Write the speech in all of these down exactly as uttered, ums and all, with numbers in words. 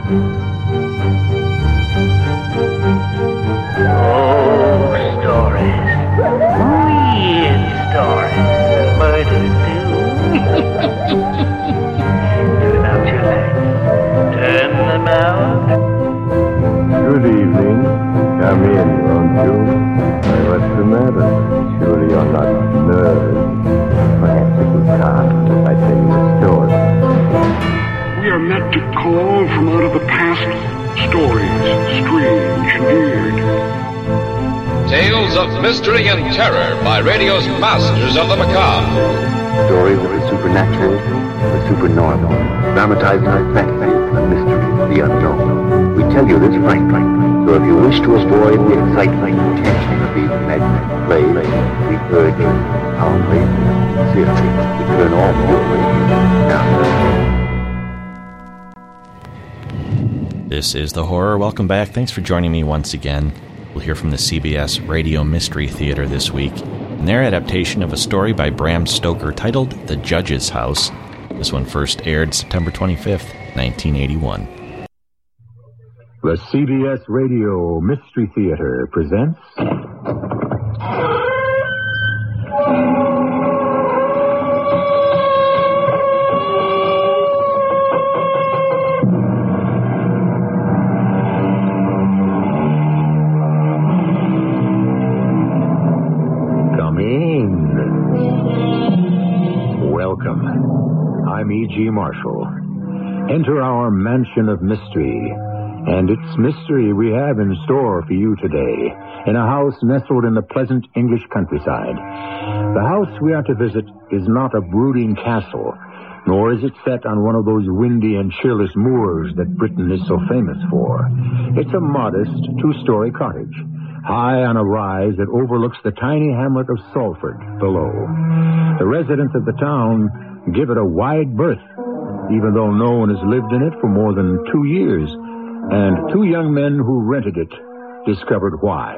Good evening. Come in, won't you? Why, what's the matter? Surely you're not nervous. Perhaps if you can't, if I tell you a story. We are meant to call from out of the past stories, strange and weird. Tales of mystery and terror by radio's masters of the macabre. Stories of the supernatural, the supernormal, dramatized in fantasy, the mystery, the unknown. We tell you this frankly, so if you wish to avoid the excitement and tension of these imaginary plays, we urge you, humbly, sincerely, to turn off your radio now. This is The Horror. Welcome back. Thanks for joining me once again. We'll hear from the C B S Radio Mystery Theater this week in their adaptation of a story by Bram Stoker titled The Judge's House. This one first aired September twenty-fifth, nineteen eighty-one. The C B S Radio Mystery Theater presents... Come in. Welcome. I'm E G. Marshall. Enter our mansion of mystery. And it's mystery we have in store for you today, in a house nestled in the pleasant English countryside. The house we are to visit is not a brooding castle, nor is it set on one of those windy and cheerless moors that Britain is so famous for. It's a modest two-story cottage, high on a rise that overlooks the tiny hamlet of Salford below. The residents of the town give it a wide berth, even though no one has lived in it for more than two years. And two young men who rented it discovered why.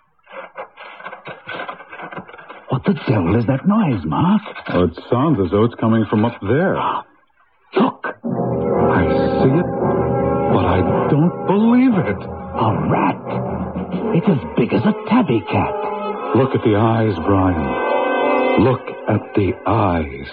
What the devil is that noise, Mark? Oh, it sounds as though it's coming from up there. Look. I see it, but I don't believe it. A rat. It's as big as a tabby cat. Look at the eyes, Brian. Look at the eyes.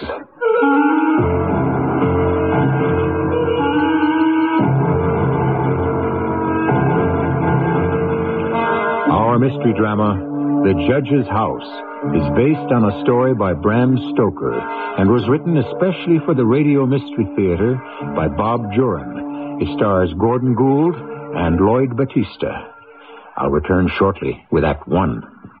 Our mystery drama, The Judge's House, is based on a story by Bram Stoker and was written especially for the Radio Mystery Theater by Bob Juran. It stars Gordon Gould and Lloyd Battista. I'll return shortly with Act One.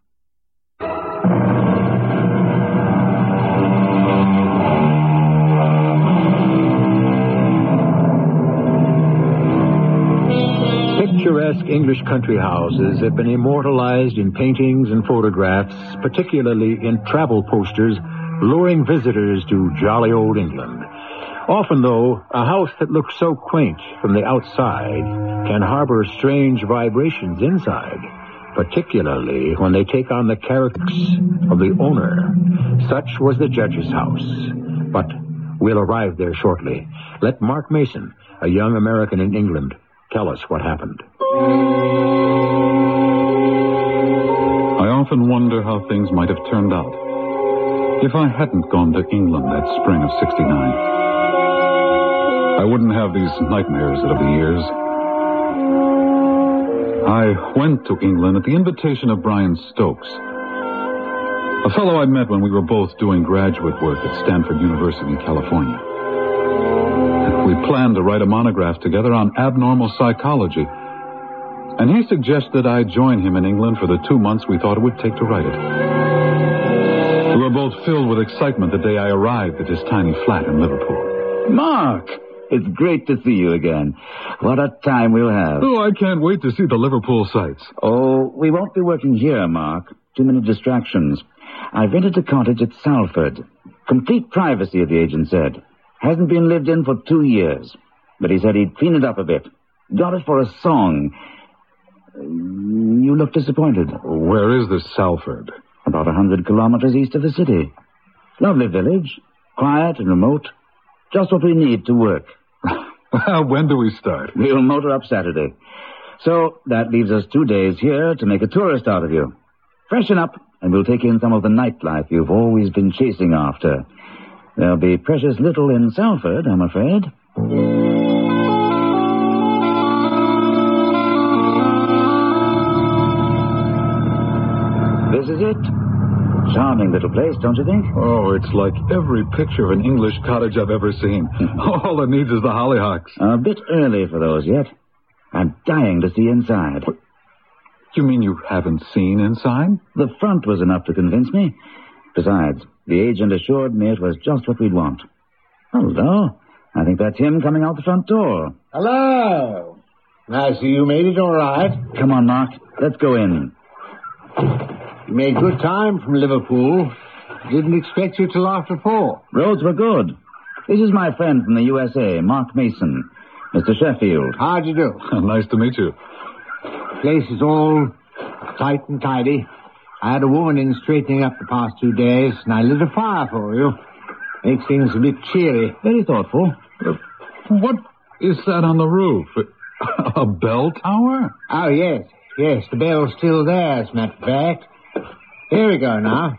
Picturesque English country houses have been immortalized in paintings and photographs, particularly in travel posters luring visitors to jolly old England. Often, though, a house that looks so quaint from the outside can harbor strange vibrations inside, particularly when they take on the characters of the owner. Such was the Judge's house. But we'll arrive there shortly. Let Mark Mason, a young American in England, tell us what happened. I often wonder how things might have turned out if I hadn't gone to England that spring of sixty-nine. I wouldn't have these nightmares of the years. I went to England at the invitation of Brian Stokes, a fellow I met when we were both doing graduate work at Stanford University in California. We planned to write a monograph together on abnormal psychology, and he suggested I join him in England for the two months we thought it would take to write it. We were both filled with excitement the day I arrived at his tiny flat in Liverpool. Mark, it's great to see you again. What a time we'll have. Oh, I can't wait to see the Liverpool sights. Oh, we won't be working here, Mark. Too many distractions. I've rented a cottage at Salford. Complete privacy, the agent said. Hasn't been lived in for two years. But he said he'd clean it up a bit. Got it for a song. You look disappointed. Where is this Salford? About a hundred kilometers east of the city. Lovely village. Quiet and remote. Just what we need to work. Well, when do we start? We'll motor up Saturday. So that leaves us two days here to make a tourist out of you. Freshen up, and we'll take in some of the nightlife you've always been chasing after. There'll be precious little in Salford, I'm afraid. This is it. Charming little place, don't you think? Oh, it's like every picture of an English cottage I've ever seen. All it needs is the hollyhocks. A bit early for those yet. I'm dying to see inside. What? You mean you haven't seen inside? The front was enough to convince me. Besides, the agent assured me it was just what we'd want. Hello. I think that's him coming out the front door. Hello. I see you made it all right. Come on, Mark. Let's go in. You made good time from Liverpool. Didn't expect you till after four. Roads were good. This is my friend from the U S A, Mark Mason. Mister Sheffield. How do you do? Nice to meet you. Place is all tight and tidy. I had a woman in straightening up the past two days, and I lit a fire for you. Makes things a bit cheery. Very thoughtful. Uh, what is that on the roof? A bell tower? Oh, yes. Yes, the bell's still there, as a matter of fact. Here we go now.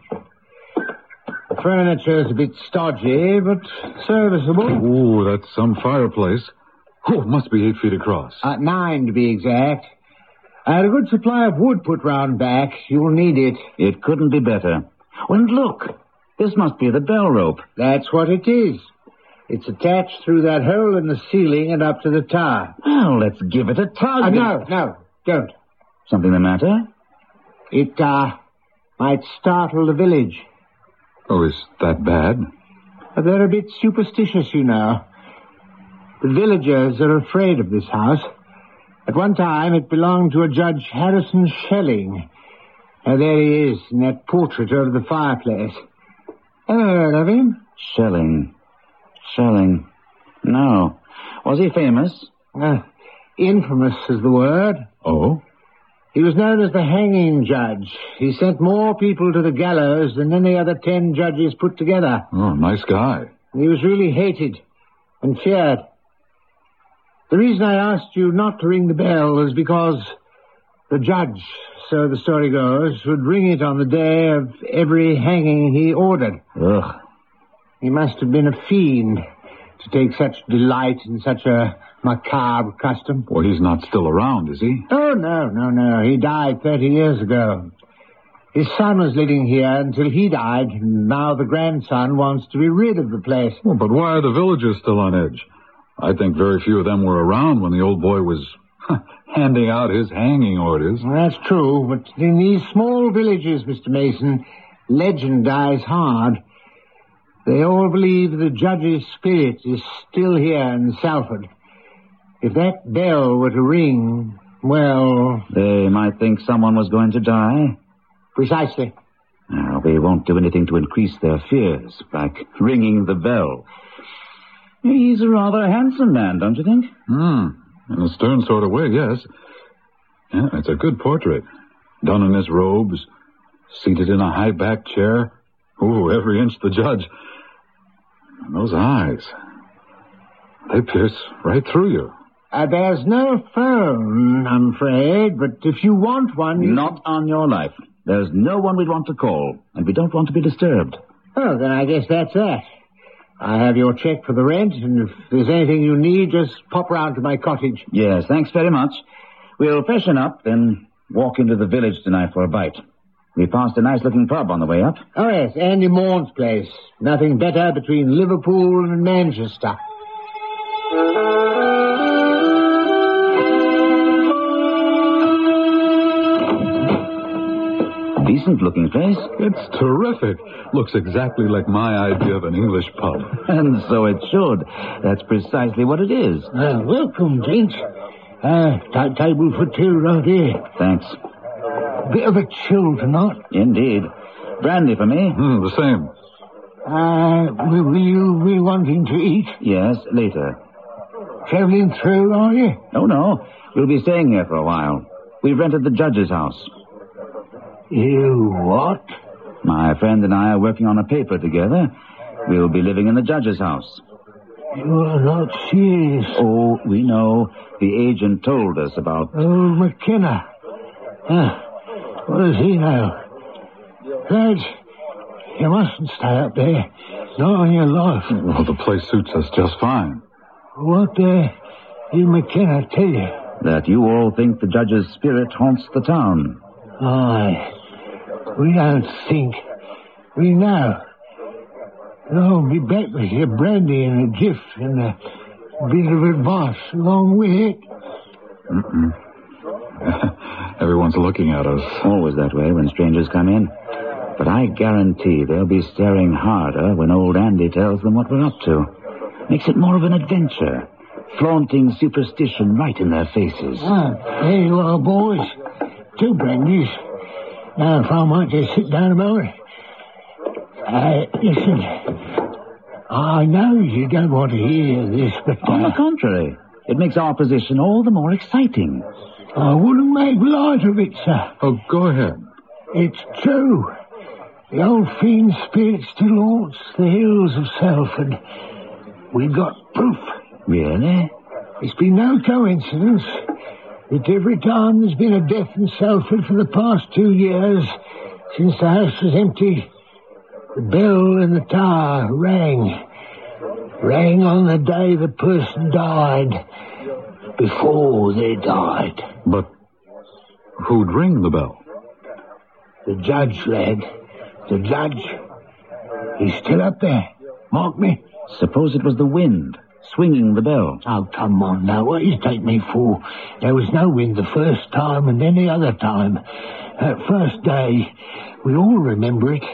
The furniture's a bit stodgy, but serviceable. Ooh, that's some fireplace. Oh, it must be eight feet across. Uh, nine, to be exact. I had a good supply of wood put round back. You'll need it. It couldn't be better. And look, this must be the bell rope. That's what it is. It's attached through that hole in the ceiling and up to the tower. Well, let's give it a tug. Uh, no, no, don't. Something the matter? It, uh, might startle the village. Oh, is that bad? But they're a bit superstitious, you know. The villagers are afraid of this house. At one time, it belonged to a Judge Harrison Schelling. Now, there he is, in that portrait over the fireplace. Ever heard of him? Schelling. Schelling. No. Was he famous? Uh, infamous is the word. Oh? He was known as the hanging judge. He sent more people to the gallows than any other ten judges put together. Oh, nice guy. He was really hated and feared. The reason I asked you not to ring the bell is because the judge, so the story goes, would ring it on the day of every hanging he ordered. Ugh. He must have been a fiend to take such delight in such a macabre custom. Well, he's not still around, is he? Oh, no, no, no. He died thirty years ago. His son was living here until he died, and now the grandson wants to be rid of the place. Well, but why are the villagers still on edge? I think very few of them were around when the old boy was handing out his hanging orders. Well, that's true, but in these small villages, Mister Mason, legend dies hard. They all believe the judge's spirit is still here in Salford. If that bell were to ring, well... They might think someone was going to die. Precisely. Now, we won't do anything to increase their fears, like ringing the bell. He's a rather handsome man, don't you think? Hmm. In a stern sort of way, yes. Yeah, it's a good portrait. Done in his robes, seated in a high-backed chair. Ooh, every inch the judge. And those eyes, they pierce right through you. Uh, there's no phone, I'm afraid, but if you want one... You... Not on your life. There's no one we'd want to call, and we don't want to be disturbed. Oh, then I guess that's that. I have your check for the rent, and if there's anything you need, just pop round to my cottage. Yes, thanks very much. We'll freshen up, then walk into the village tonight for a bite. We passed a nice-looking pub on the way up. Oh, yes, Andy Morn's place. Nothing better between Liverpool and Manchester. Decent-looking place. It's terrific. Looks exactly like my idea of an English pub. And so it should. That's precisely what it is. Uh, welcome, gents. Uh, t- table for two right here. Thanks. Bit of a chill tonight. Indeed. Brandy for me. Mm, the same. Uh, will, will you be wanting to eat? Yes, later. Travelling through, are you? Oh, no. We'll be staying here for a while. We've rented the judge's house. You what? My friend and I are working on a paper together. We'll be living in the judge's house. You are not serious. Oh, we know. The agent told us about... Oh, McKenna. Huh. What does he know? Lads, you mustn't stay up there. Not on your life. Well, the place suits us just fine. What uh, did McKenna tell you? That you all think the judge's spirit haunts the town. Aye. We don't think. We know. I'll be back with your brandy and a gift and a bit of advice along with it. Mm-mm. Everyone's looking at us. Always that way when strangers come in. But I guarantee they'll be staring harder when old Andy tells them what we're up to. Makes it more of an adventure. Flaunting superstition right in their faces. Ah, there you are, boys. Two brandies. Now, if I might just sit down a moment. Uh, listen. I know you don't want to hear this, but... On the contrary, it makes our position all the more exciting. I wouldn't make light of it, sir. Oh, go ahead. It's true. The old fiend spirit still haunts the hills of Salford. We've got proof. Really? It's been no coincidence that every time there's been a death in Salford for the past two years, since the house was empty, the bell in the tower rang. Rang on the day the person died. Before they died. But who'd ring the bell? The judge, lad. The judge. He's still up there. Mark me. Suppose it was the wind swinging the bell. Oh, come on now. What you take me for? There was no wind the first time and then the other time. That first day, we all remember it.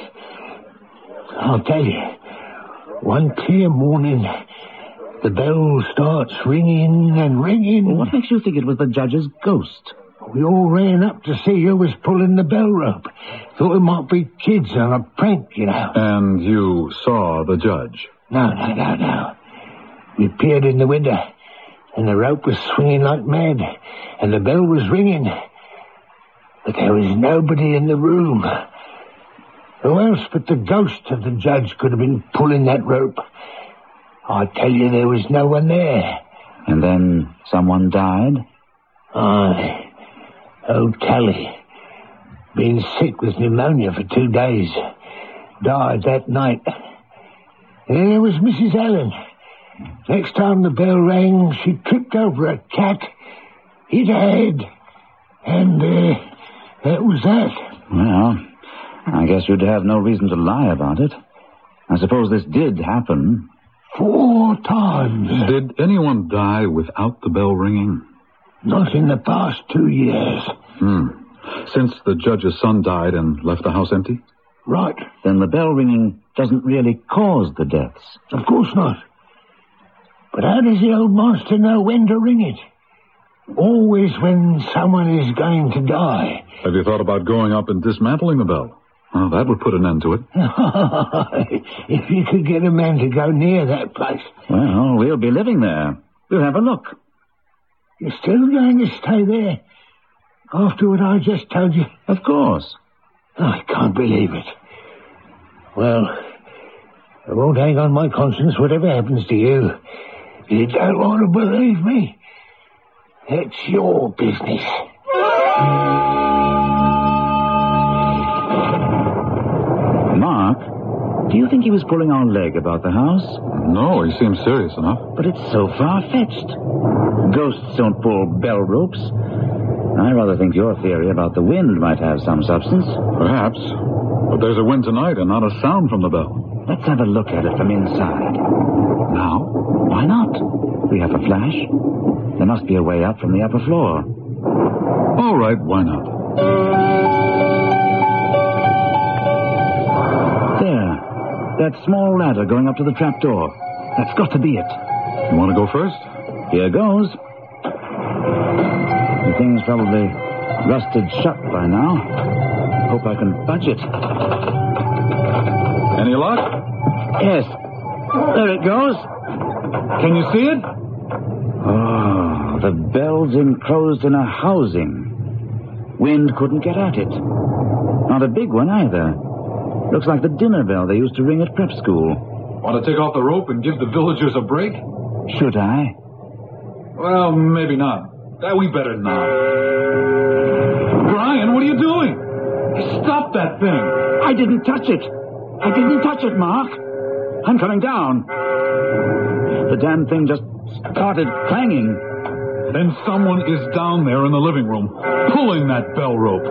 I'll tell you. One clear morning, the bell starts ringing and ringing. Well, what makes you think it was the judge's ghost? We all ran up to see who was pulling the bell rope. Thought it might be kids on a prank, you know. And you saw the judge? No, no, no, no. We peered in the window, and the rope was swinging like mad, and the bell was ringing. But there was nobody in the room. Who else but the ghost of the judge could have been pulling that rope? I tell you, there was no one there. And then someone died? Aye. Old Tally. Been sick with pneumonia for two days. Died that night. And then there was Missus Allen. Next time the bell rang, she tripped over a cat, hit her head, and uh, that was that. Well, I guess you'd have no reason to lie about it. I suppose this did happen. Four times. Did anyone die without the bell ringing? Not in the past two years. Hmm. Since the judge's son died and left the house empty? Right. Then the bell ringing doesn't really cause the deaths. Of course not. But how does the old master know when to ring it? Always when someone is going to die. Have you thought about going up and dismantling the bell? Well, that would put an end to it. If you could get a man to go near that place. Well, we'll be living there. We'll have a look. You're still going to stay there? After what I just told you? Of course. I can't believe it. Well, I won't hang on my conscience whatever happens to you. You don't want to believe me? That's your business. Mark, do you think he was pulling our leg about the house? No, he seems serious enough. But it's so far-fetched. Ghosts don't pull bell ropes. I rather think your theory about the wind might have some substance. Perhaps. But there's a wind tonight and not a sound from the bell. Let's have a look at it from inside. Now? Why not? We have a flash. There must be a way up from the upper floor. All right, why not? There. That small ladder going up to the trap door. That's got to be it. You want to go first? Here goes. The thing's probably rusted shut by now. Hope I can budge it. Any luck? Yes. There it goes. Can you see it? Oh, the bell's enclosed in a housing. Wind couldn't get at it. Not a big one either. Looks like the dinner bell they used to ring at prep school. Want to take off the rope and give the villagers a break? Should I? Well, maybe not. Uh, we better not. Brian, what are you doing? Stop that thing. I didn't touch it. I didn't touch it, Mark. I'm coming down. The damn thing just started clanging. Then someone is down there in the living room, pulling that bell rope.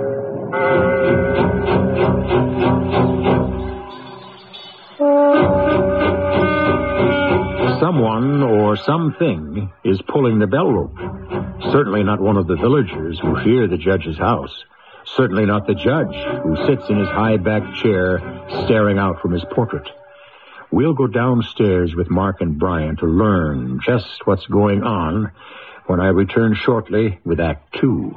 Someone or something is pulling the bell rope. Certainly not one of the villagers who fear the judge's house. Certainly not the judge who sits in his high-backed chair staring out from his portrait. We'll go downstairs with Mark and Brian to learn just what's going on when I return shortly with Act Two.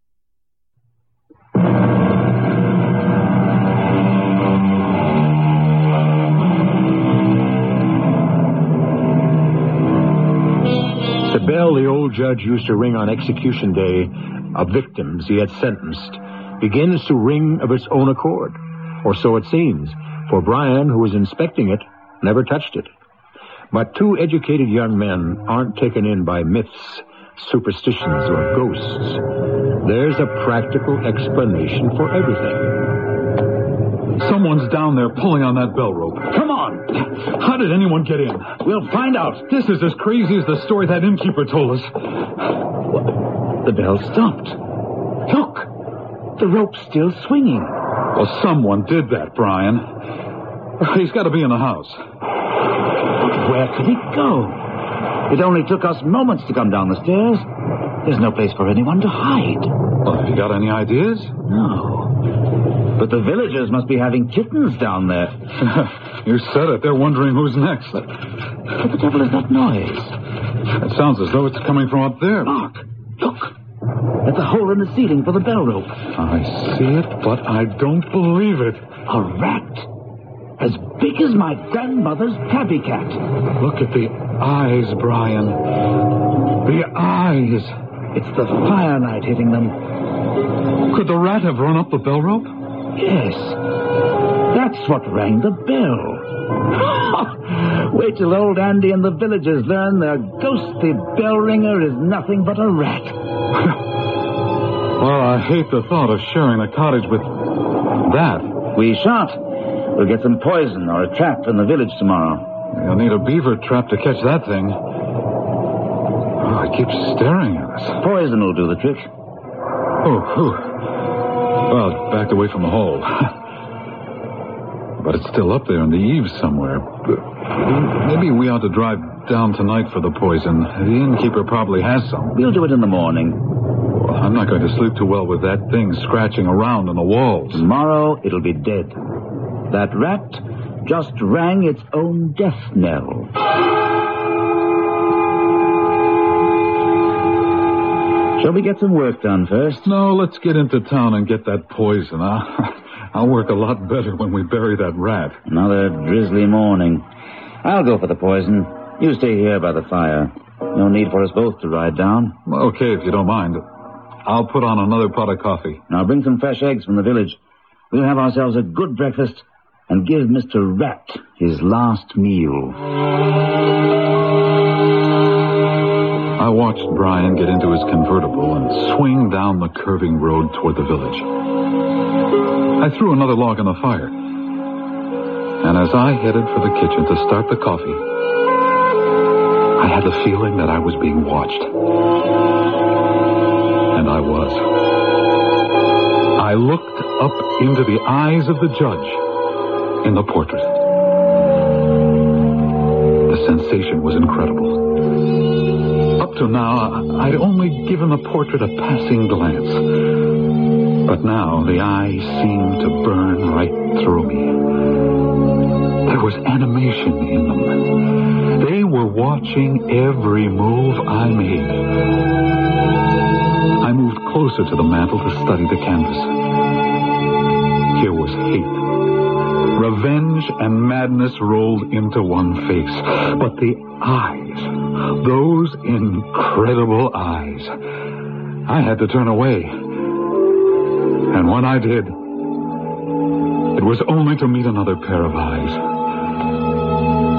The bell the old judge used to ring on execution day of victims he had sentenced begins to ring of its own accord, or so it seems, for Brian, who was inspecting it, never touched it. But two educated young men aren't taken in by myths, superstitions, or ghosts. There's a practical explanation for everything. Someone's down there pulling on that bell rope. Come on. How did anyone get in? We'll find out. This is as crazy as the story that innkeeper told us. The bell stopped. Look. The rope's still swinging. Well, someone did that, Brian. He's got to be in the house. Where could he go? It only took us moments to come down the stairs. There's no place for anyone to hide. Well, have you got any ideas? No. But the villagers must be having kittens down there. You said it. They're wondering who's next. What the devil is that noise? It sounds as though it's coming from up there. Mark, look. At the hole in the ceiling for the bell rope. I see it, but I don't believe it. A rat. As big as my grandmother's tabby cat. Look at the eyes, Brian. The eyes. It's the firelight hitting them. Could the rat have run up the bell rope? Yes. That's what rang the bell. Wait till old Andy and the villagers learn their ghostly bell ringer is nothing but a rat. Well, I hate the thought of sharing a cottage with that. We shan't. We'll get some poison or a trap in the village tomorrow. You'll need a beaver trap to catch that thing. Oh, it keeps staring at us. Poison will do the trick. Oh, whew. Well, it's backed away from the hole. But it's still up there in the eaves somewhere. Maybe we ought to drive down tonight for the poison. The innkeeper probably has some. We'll do it in the morning. Well, I'm not going to sleep too well with that thing scratching around on the walls. Tomorrow it'll be dead. That rat just rang its own death knell. Shall we get some work done first? No, let's get into town and get that poison. I'll, I'll work a lot better when we bury that rat. Another drizzly morning. I'll go for the poison. You stay here by the fire. No need for us both to ride down. Okay, if you don't mind. I'll put on another pot of coffee. Now bring some fresh eggs from the village. We'll have ourselves a good breakfast and give Mister Rat his last meal. I watched Brian get into his convertible and swing down the curving road toward the village. I threw another log on the fire. And as I headed for the kitchen to start the coffee, I had the feeling that I was being watched. And I was. I looked up into the eyes of the judge in the portrait. The sensation was incredible. Up to now, I'd only given the portrait a passing glance. But now the eyes seemed to burn right through me. There was animation in them. They were watching every move I made. I moved closer to the mantel to study the canvas. Here was hate. Revenge and madness rolled into one face. But the eyes, those incredible eyes, I had to turn away. And when I did, it was only to meet another pair of eyes. They were like the eyes of a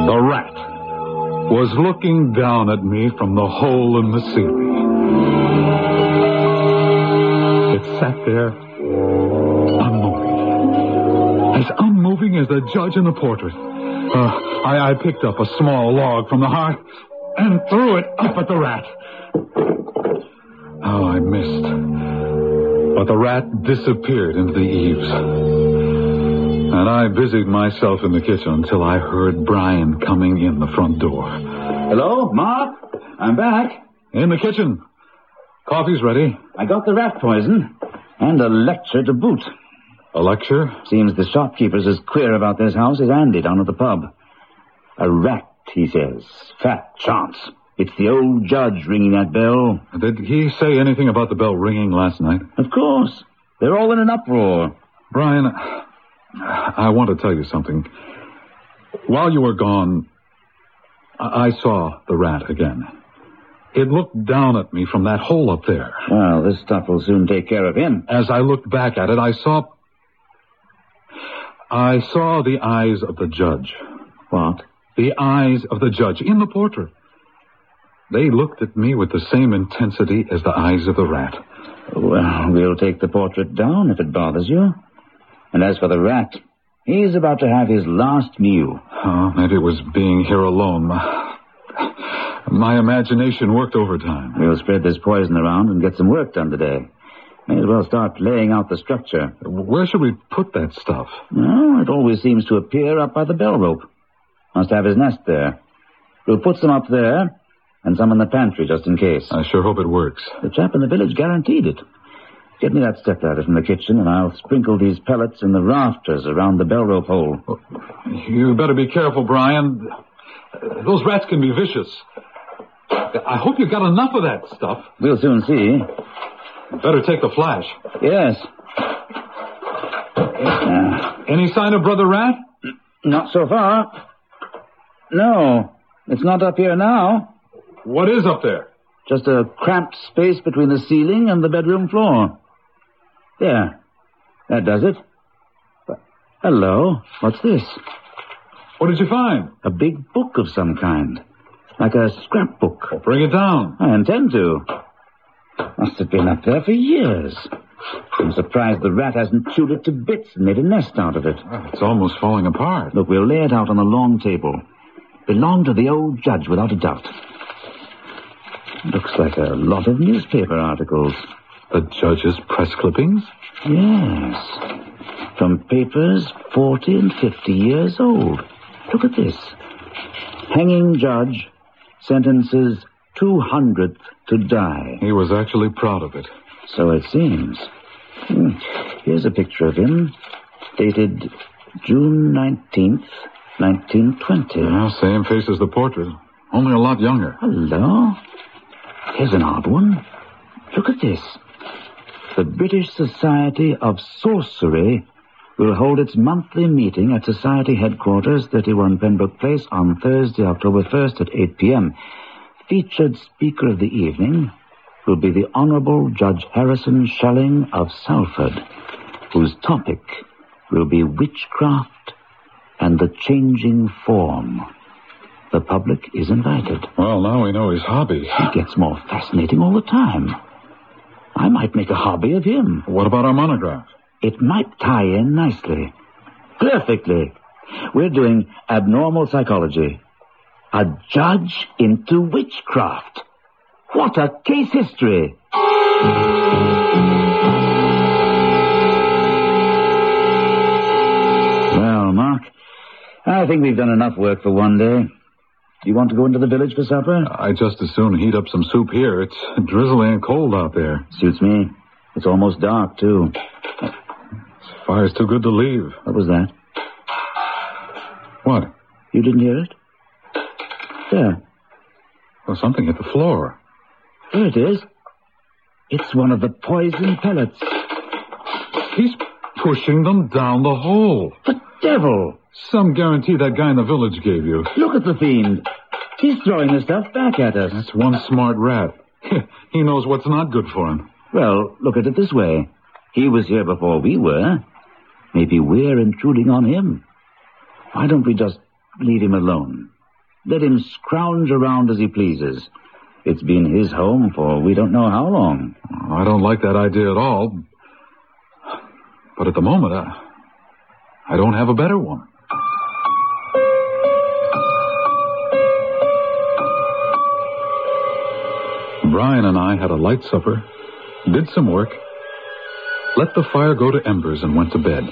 The rat was looking down at me from the hole in the ceiling. It sat there, unmoving. As unmoving as the judge in the portrait. Uh, I, I picked up a small log from the hearth and threw it up at the rat. Oh, I missed. But the rat disappeared into the eaves. And I busied myself in the kitchen until I heard Brian coming in the front door. Hello, Mark? I'm back. In the kitchen. Coffee's ready. I got the rat poison and a lecture to boot. A lecture? Seems the shopkeeper's as queer about this house as Andy down at the pub. A rat, he says. Fat chance. It's the old judge ringing that bell. Did he say anything about the bell ringing last night? Of course. They're all in an uproar. Brian, I want to tell you something. While you were gone, I saw the rat again. It looked down at me from that hole up there. Well, this stuff will soon take care of him. As I looked back at it, I saw... I saw the eyes of the judge. What? The eyes of the judge in the portrait. They looked at me with the same intensity as the eyes of the rat. Well, we'll take the portrait down if it bothers you. And as for the rat, he's about to have his last meal. Oh, maybe it was being here alone. My, my imagination worked overtime. We'll spread this poison around and get some work done today. May as well start laying out the structure. Where should we put that stuff? Well, it always seems to appear up by the bell rope. Must have his nest there. We'll put some up there and some in the pantry just in case. I sure hope it works. The chap in the village guaranteed it. Get me that stepladder from the kitchen, and I'll sprinkle these pellets in the rafters around the bell rope hole. Oh, you better be careful, Brian. Those rats can be vicious. I hope you got enough of that stuff. We'll soon see. Better take the flash. Yes. Uh, Any sign of Brother Rat? Not so far. No, it's not up here now. What is up there? Just a cramped space between the ceiling and the bedroom floor. There. That does it. Hello. What's this? What did you find? A big book of some kind. Like a scrapbook. Well, bring it down. I intend to. Must have been up there for years. I'm surprised the rat hasn't chewed it to bits and made a nest out of it. Well, it's almost falling apart. Look, we'll lay it out on the long table. Belonged to the old judge, without a doubt. Looks like a lot of newspaper articles. The judge's press clippings? Yes. From papers forty and fifty years old. Look at this. Hanging judge sentences two hundredth to die. He was actually proud of it. So it seems. Here's a picture of him, dated June nineteenth, nineteen twenty. Yeah, same face as the portrait, only a lot younger. Hello? Here's an odd one. Look at this. The British Society of Sorcery will hold its monthly meeting at Society Headquarters, thirty-one Pembroke Place, on Thursday, October first at eight p.m. Featured speaker of the evening will be the Honorable Judge Harrison Schelling of Salford, whose topic will be witchcraft and the changing form. The public is invited. Well, now we know his hobby. He gets more fascinating all the time. I might make a hobby of him. What about our monograph? It might tie in nicely. Perfectly. We're doing abnormal psychology. A judge into witchcraft. What a case history. Well, Mark, I think we've done enough work for one day. Do you want to go into the village for supper? I'd just as soon heat up some soup here. It's drizzly and cold out there. Suits me. It's almost dark, too. This fire's too good to leave. What was that? What? You didn't hear it? There. Well, something hit the floor. There it is. It's one of the poison pellets. He's pushing them down the hole. The devil! Some guarantee that guy in the village gave you. Look at the fiend. He's throwing the stuff back at us. That's one smart rat. He knows what's not good for him. Well, look at it this way. He was here before we were. Maybe we're intruding on him. Why don't we just leave him alone? Let him scrounge around as he pleases. It's been his home for we don't know how long. I don't like that idea at all. But at the moment, I, I don't have a better one. Brian and I had a light supper, did some work, let the fire go to embers, and went to bed.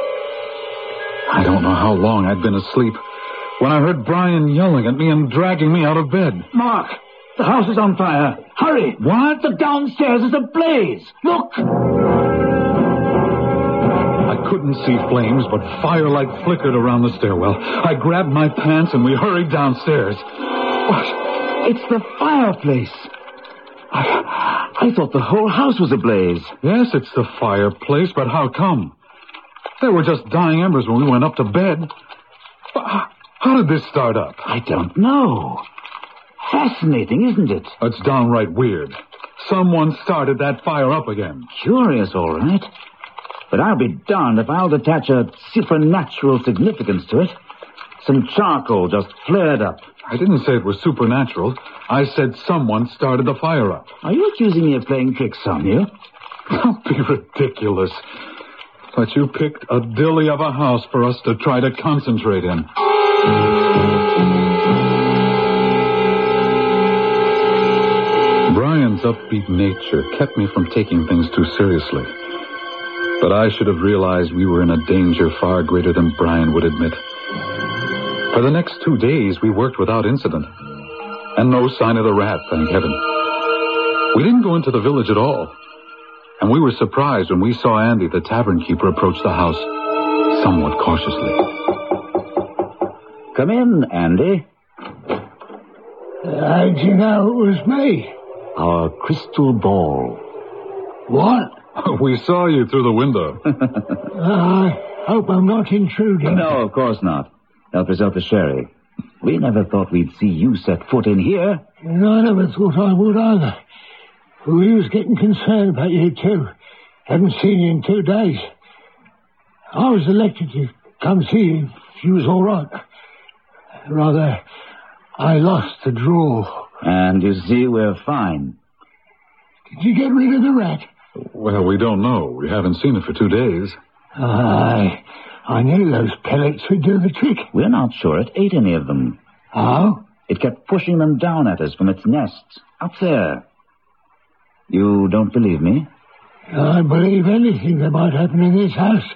I don't know how long I'd been asleep when I heard Brian yelling at me and dragging me out of bed. Mark, the house is on fire. Hurry! What? The downstairs is ablaze. Look! I couldn't see flames, but firelight flickered around the stairwell. I grabbed my pants and we hurried downstairs. What? It's the fireplace. I, I thought the whole house was ablaze. Yes, it's the fireplace, but how come? There were just dying embers when we went up to bed. How did this start up? I don't know. Fascinating, isn't it? It's downright weird. Someone started that fire up again. Curious, all right. But I'll be darned if I'll attach a supernatural significance to it. Some charcoal just flared up. I didn't say it was supernatural. I said someone started the fire up. Are you accusing me of playing tricks on you? Don't be ridiculous. But you picked a dilly of a house for us to try to concentrate in. Brian's upbeat nature kept me from taking things too seriously. But I should have realized we were in a danger far greater than Brian would admit. For the next two days, we worked without incident. And no sign of the rat, thank heaven. We didn't go into the village at all. And we were surprised when we saw Andy, the tavern keeper, approach the house somewhat cautiously. Come in, Andy. How'd you know it was me? Our crystal ball. What? We saw you through the window. I hope I'm not intruding. No, of course not. Help yourself to sherry. We never thought we'd see you set foot in here. And I never thought I would either. We was getting concerned about you, too. Haven't seen you in two days. I was elected to come see you if you was all right. Rather, I lost the draw. And you see, we're fine. Did you get rid of the rat? Well, we don't know. We haven't seen it for two days. I, I knew those pellets would do the trick. We're not sure it ate any of them. Oh? It kept pushing them down at us from its nests, up there. You don't believe me? I believe anything that might happen in this house.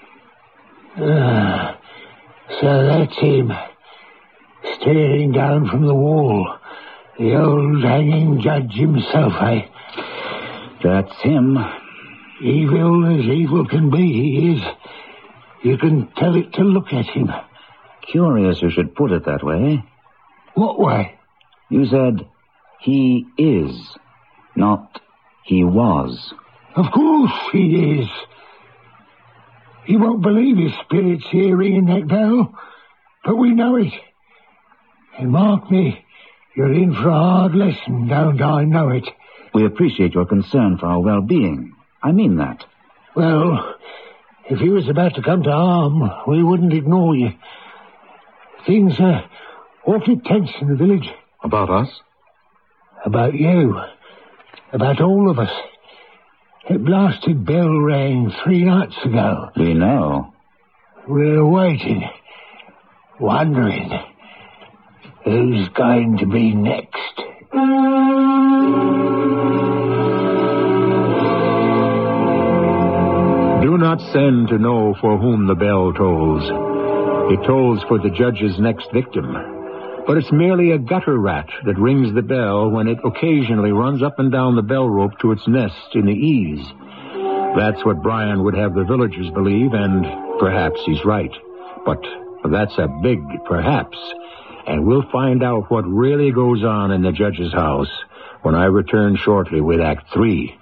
Uh, so that's him. Staring down from the wall. The old hanging judge himself, eh? That's him. Evil as evil can be, he is. You can tell it to look at him. Curious you should put it that way. What way? You said, he is, not he was. Of course he is. He won't believe his spirit's here ringing that bell, but we know it. And mark me, you're in for a hard lesson, don't I know it? We appreciate your concern for our well-being. I mean that. Well, if he was about to come to harm, we wouldn't ignore you. Things are awfully tense in the village. About us? About you. About all of us. That blasted bell rang three nights ago. We know. We're waiting. Wondering who's going to be next. Do not send to know for whom the bell tolls. It tolls for the judge's next victim. But it's merely a gutter rat that rings the bell when it occasionally runs up and down the bell rope to its nest in the eaves. That's what Brian would have the villagers believe, and perhaps he's right. But that's a big perhaps. And we'll find out what really goes on in the judge's house when I return shortly with Act Three.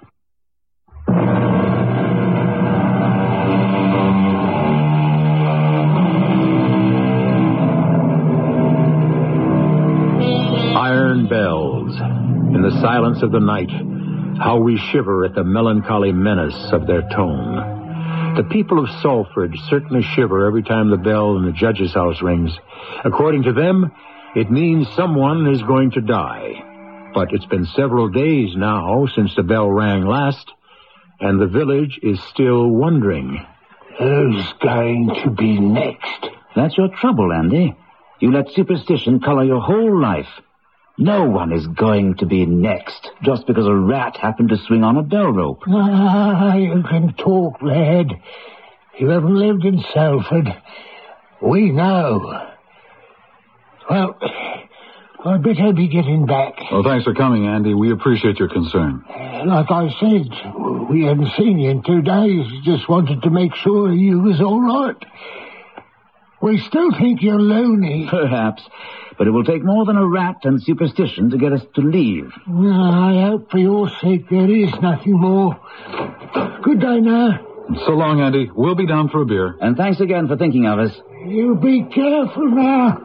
Iron bells. In the silence of the night, how we shiver at the melancholy menace of their tone. The people of Salford certainly shiver every time the bell in the judge's house rings. According to them, It means someone is going to die. But it's been several days now since the bell rang last, and the village is still wondering. Who's going to be next? That's your trouble, Andy. You let superstition color your whole life. No one is going to be next just because a rat happened to swing on a bell rope. Ah, you can talk, lad. You haven't lived in Salford. We know. Well, I'd better be getting back. Well, thanks for coming, Andy. We appreciate your concern. Like I said, we hadn't seen you in two days. Just wanted to make sure you was all right. We still think you're loony. Perhaps, but it will take more than a rat and superstition to get us to leave. I hope for your sake there is nothing more. Good day now. So long, Andy. We'll be down for a beer. And thanks again for thinking of us. You be careful now.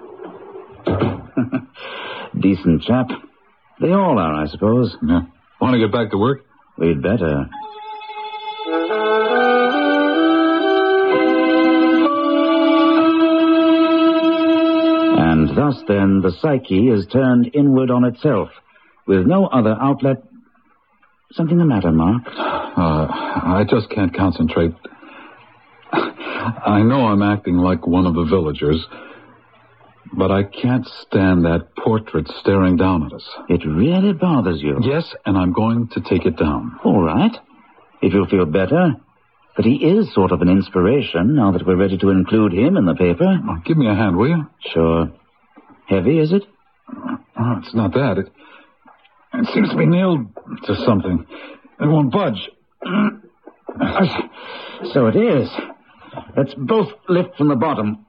Decent chap. They all are, I suppose. Yeah. Want to get back to work? We'd better. And thus, then, the psyche is turned inward on itself, with no other outlet. Something the matter, Mark? Uh, I just can't concentrate. I know I'm acting like one of the villagers, but I can't stand that portrait staring down at us. It really bothers you? Yes, and I'm going to take it down. All right. If you'll feel better. But he is sort of an inspiration now that we're ready to include him in the paper. Oh, give me a hand, will you? Sure. Heavy, is it? Oh, it's not that. It, it seems to be nailed to something. It won't budge. So it is. Let's both lift from the bottom.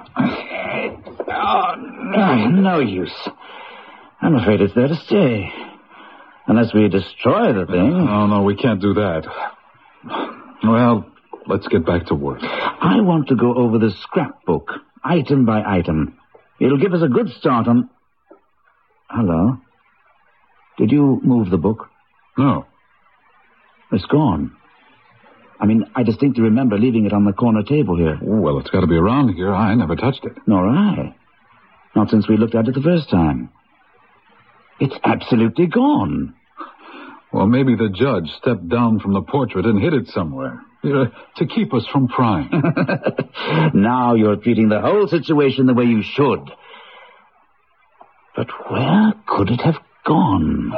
Oh, no use. I'm afraid it's there to stay. Unless we destroy the thing. Oh, no, we can't do that. Well, let's get back to work. I want to go over the scrapbook, item by item. It'll give us a good start on... Hello? Did you move the book? No. It's gone. I mean, I distinctly remember leaving it on the corner table here. Oh, well, it's got to be around here. I never touched it. Nor I. Not since we looked at it the first time. It's absolutely gone. Well, maybe the judge stepped down from the portrait and hid it somewhere. Uh, to keep us from prying. Now you're treating the whole situation the way you should. But where could it have gone?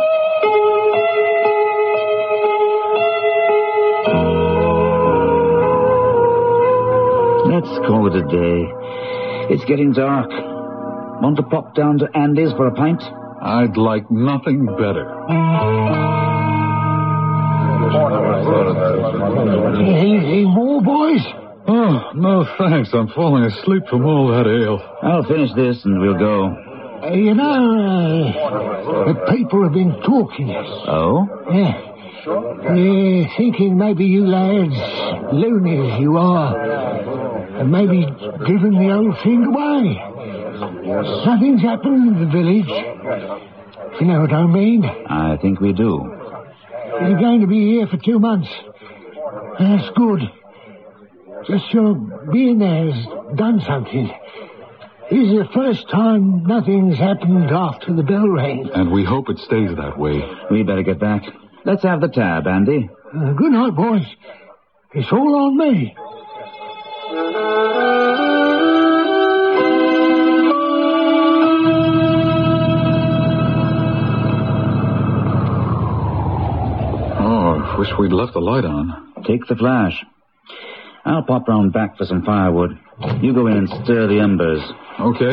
Let's call it a day. It's getting dark. Want to pop down to Andy's for a pint? I'd like nothing better. Any more, boys? Oh, no thanks. I'm falling asleep from all that ale. I'll finish this and we'll go. Uh, you know, uh, the people have been talking. Oh? Yeah. They're thinking maybe you lads, loony as you are, have maybe given the old thing away. Nothing's happened in the village. If you know what I mean. I think we do. You're going to be here for two months. That's good. Just your being there has done something. This is the first time nothing's happened after the bell rang. And we hope it stays that way. We better get back. Let's have the tab, Andy. Uh, good night, boys. It's all on me. Oh, I wish we'd left the light on. Take the flash. I'll pop round back for some firewood. You go in and stir the embers. Okay.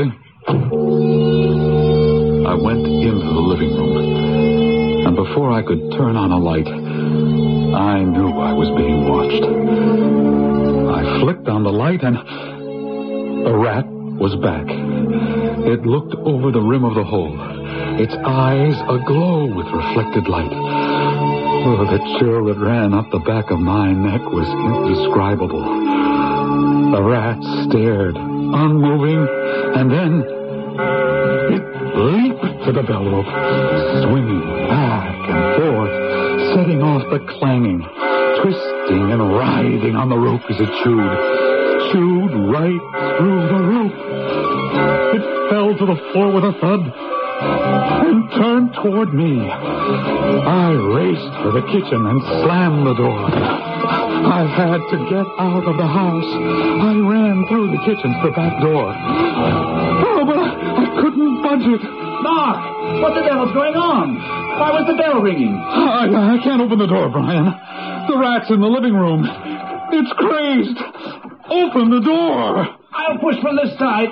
I went into the living room, and before I could turn on a light, I knew I was being watched. I flicked on the light, and the rat was back. It looked over the rim of the hole, its eyes aglow with reflected light. Oh, the chill that ran up the back of my neck was indescribable. The rat stared, unmoving, and then it leaped to the bell rope, swinging back and forth, setting off the clanging, twisting and writhing on the rope as it chewed, chewed right through the rope. It fell to the floor with a thud and turned toward me. I raced for the kitchen and slammed the door. I had to get out of the house. I ran through the kitchen to the back door. Oh, but I, I couldn't budge it. Mark, what the devil's going on? Why was the bell ringing? I, I can't open the door, Brian. The rat's in the living room. It's crazed. Open the door. I'll push from this side.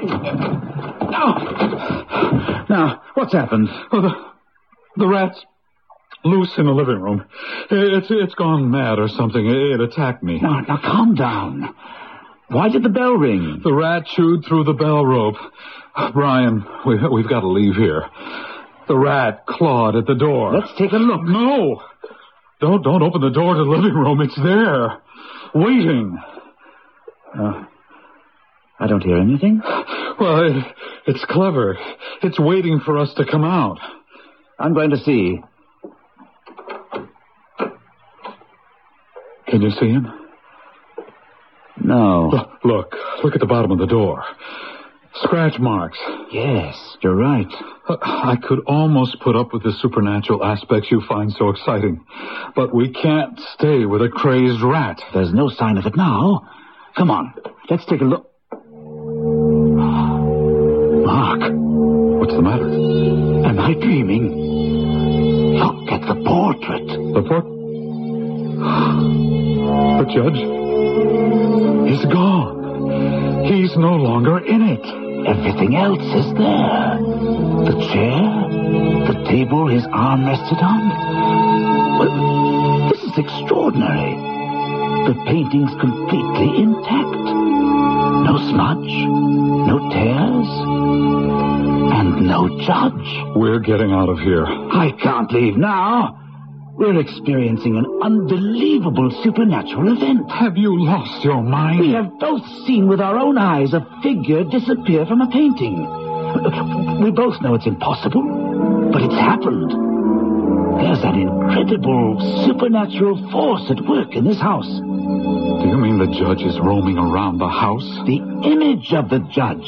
Now, now, what's happened? Oh, the, the rat's loose in the living room. It's it's gone mad or something. It attacked me. Now, now, calm down. Why did the bell ring? The rat chewed through the bell rope. Brian, we, we've got to leave here. The rat clawed at the door. Let's take a look. No. Don't, don't open the door to the living room. It's there. Waiting. Uh, I don't hear anything. Well, it, it's clever. It's waiting for us to come out. I'm going to see. Can you see him? No. Look, look, look at the bottom of the door. Scratch marks. Yes, you're right. I could almost put up with the supernatural aspects you find so exciting. But we can't stay with a crazed rat. There's no sign of it now. Come on, let's take a look. Mark. What's the matter? Am I dreaming? Look at the portrait. The port... The judge? He's gone. He's no longer in it. Everything else is there. The chair, the table his arm rested on. Well, this is extraordinary. The painting's completely intact. No smudge, no tears, and no judge. We're getting out of here. I can't leave now. We're experiencing an unbelievable supernatural event. Have you lost your mind? We have both seen with our own eyes a figure disappear from a painting. We both know it's impossible, but it's happened. There's an incredible supernatural force at work in this house. Do you mean the judge is roaming around the house? The image of the judge.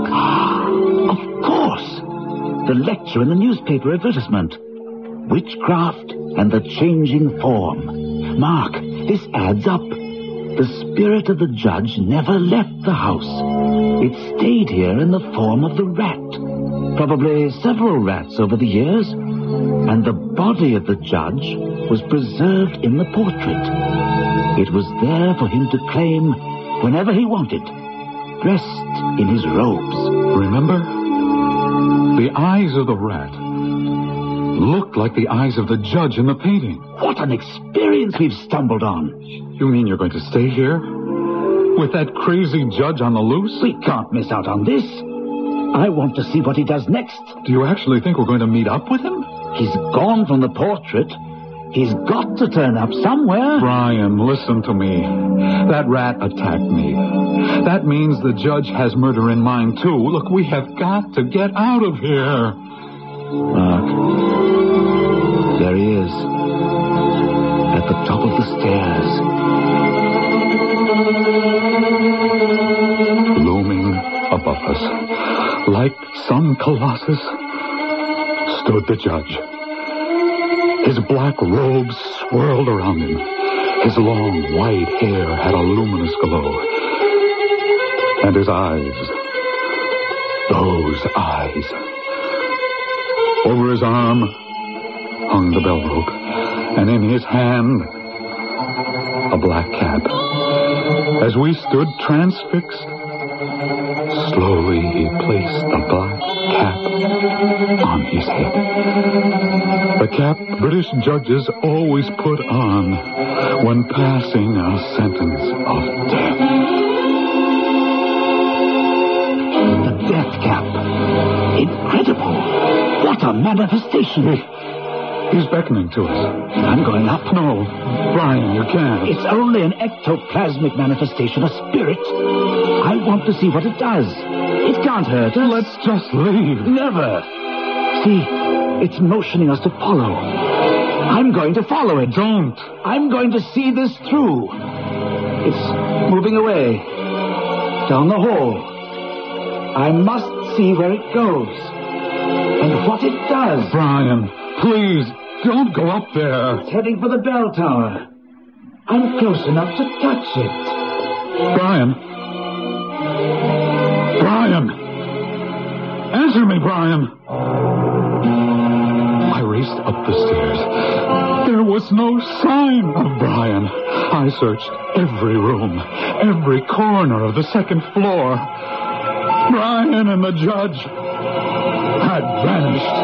Of course. The lecture in the newspaper advertisement. Witchcraft and the changing form. Mark, this adds up. The spirit of the judge never left the house. It stayed here in the form of the rat. Probably several rats over the years. And the body of the judge was preserved in the portrait. It was there for him to claim whenever he wanted, dressed in his robes. Remember? The eyes of the rat looked like the eyes of the judge in the painting. What an experience we've stumbled on. You mean you're going to stay here? With that crazy judge on the loose? We can't miss out on this. I want to see what he does next. Do you actually think we're going to meet up with him? He's gone from the portrait. He's got to turn up somewhere. Brian, listen to me. That rat attacked me. That means the judge has murder in mind, too. Look, we have got to get out of here. Mark, there he is. At the top of the stairs. Looming above us, like some colossus, stood the judge. His black robes swirled around him. His long, white hair had a luminous glow. And his eyes, those eyes. Over his arm hung the bell rope, and in his hand, a black cap. As we stood transfixed, slowly he placed the black cap on his head. The cap British judges always put on when passing a sentence of death. The death cap. Incredible. What a manifestation. He, he's beckoning to us. I'm going up. No, Brian, you can't. It's only an ectoplasmic manifestation, a spirit. I want to see what it does. It can't hurt us. Let's just leave. Never. See, it's motioning us to follow. I'm going to follow it. Don't. I'm going to see this through. It's moving away. Down the hall. I must see where it goes. And what it does. Brian, please, don't go up there. It's heading for the bell tower. I'm close enough to touch it. Brian. Brian. Answer me, Brian. I raced up the stairs. There was no sign of Brian. I searched every room, every corner of the second floor. Brian and the judge had vanished.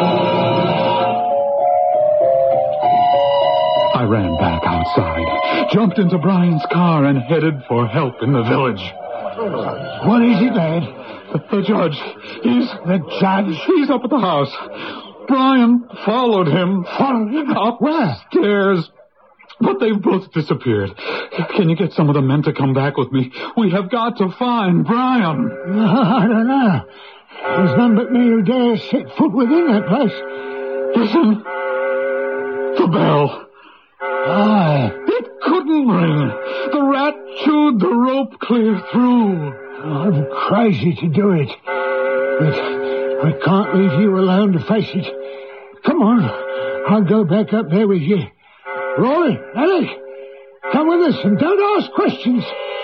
I ran back outside, jumped into Brian's car, and headed for help in the village. What is it, lad? The, the judge. He's... The judge? He's up at the house. Brian followed him. Followed him? Up Where? Stairs. But they've both disappeared. Can you get some of the men to come back with me? We have got to find Brian. I don't know. There's none but me who dares set foot within that place. Listen. The bell. Aye. It couldn't ring. The rat chewed the rope clear through. I'm crazy to do it. But I can't leave you alone to face it. Come on. I'll go back up there with you. Roy, Alec, come with us and don't ask questions.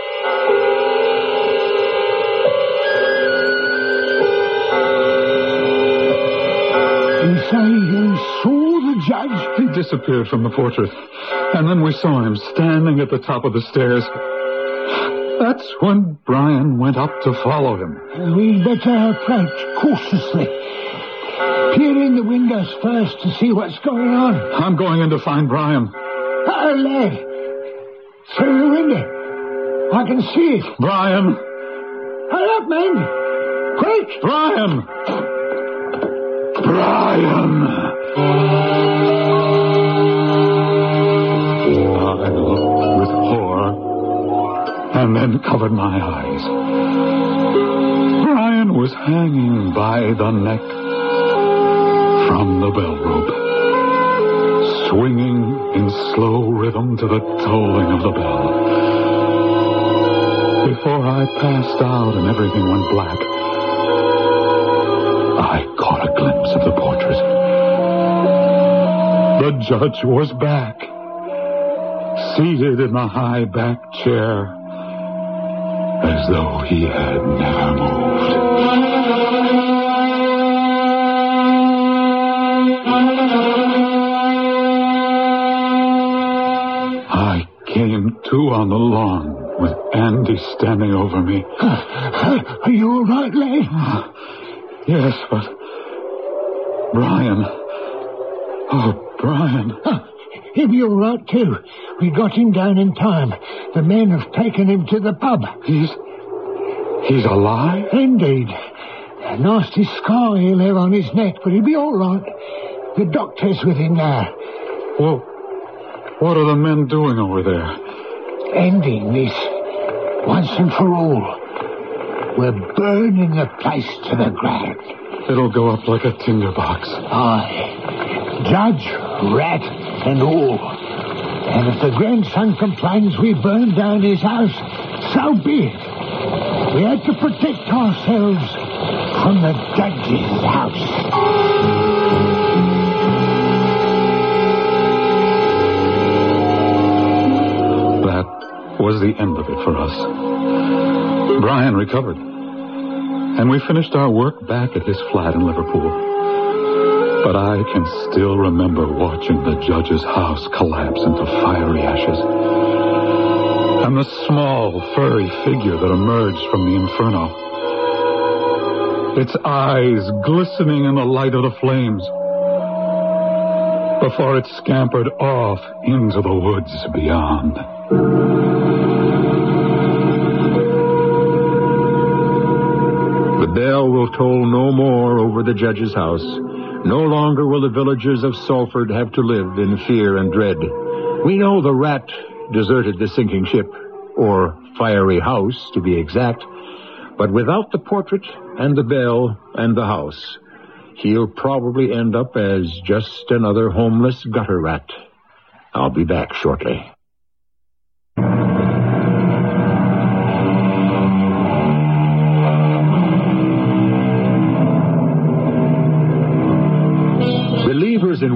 You say you saw the judge? He disappeared from the portrait. And then we saw him standing at the top of the stairs. That's when Brian went up to follow him. We'd better approach cautiously. Peer in the windows first to see what's going on. I'm going in to find Brian. Oh, lad. Through the window. I can see it. Brian. Hurry up, men. Quick. Brian. Brian. I looked with horror and then covered my eyes. Brian was hanging by the neck from the bell rope, swinging in slow rhythm to the tolling of the bell. Before I passed out and everything went black, I caught a glimpse of the portrait. The judge was back, seated in the high back chair, as though he had never moved. I came to on the lawn with Andy standing over me. Are you all right, lad? Yes, but... Brian... Oh, Brian... He'll be all right, too. We got him down in time. The men have taken him to the pub. He's... He's alive? Indeed. A nasty scar he'll have on his neck, but he'll be all right. The doctor's with him now. Well, what are the men doing over there? Ending this. Once and for all. We're burning the place to the ground. It'll go up like a tinderbox. Aye. Judge, rat, and all. And if the grandson complains we burn down his house, so be it. We had to protect ourselves from the judge's house. That was the end of it for us. Brian recovered, and we finished our work back at his flat in Liverpool. But I can still remember watching the judge's house collapse into fiery ashes, and the small, furry figure that emerged from the inferno, its eyes glistening in the light of the flames, before it scampered off into the woods beyond. The bell will toll no more over the judge's house. No longer will the villagers of Salford have to live in fear and dread. We know the rat deserted the sinking ship, or fiery house, to be exact. But without the portrait and the bell and the house, he'll probably end up as just another homeless gutter rat. I'll be back shortly.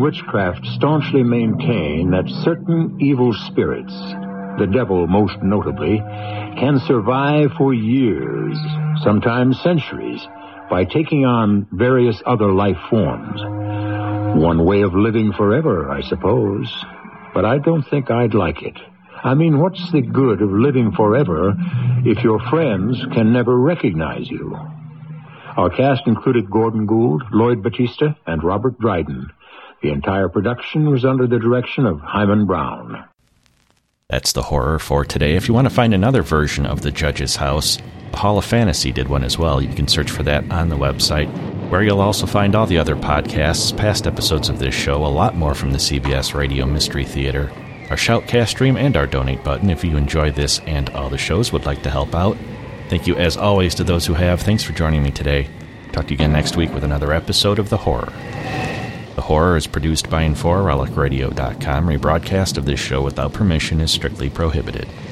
witchcraft staunchly maintain that certain evil spirits, the devil most notably, can survive for years, sometimes centuries, by taking on various other life forms. One way of living forever, I suppose. But I don't think I'd like it. I mean, what's the good of living forever if your friends can never recognize you? Our cast included Gordon Gould, Lloyd Battista, and Robert Dryden. The entire production was under the direction of Hyman Brown. That's the horror for today. If you want to find another version of The Judge's House, the Hall of Fantasy did one as well. You can search for that on the website, where you'll also find all the other podcasts, past episodes of this show, a lot more from the C B S Radio Mystery Theater, our Shoutcast stream, and our donate button. If you enjoy this and all the shows, would like to help out, thank you as always to those who have. Thanks for joining me today. Talk to you again next week with another episode of The Horror. The Horror is produced by Info Relic Radio dot com. Rebroadcast of this show without permission is strictly prohibited.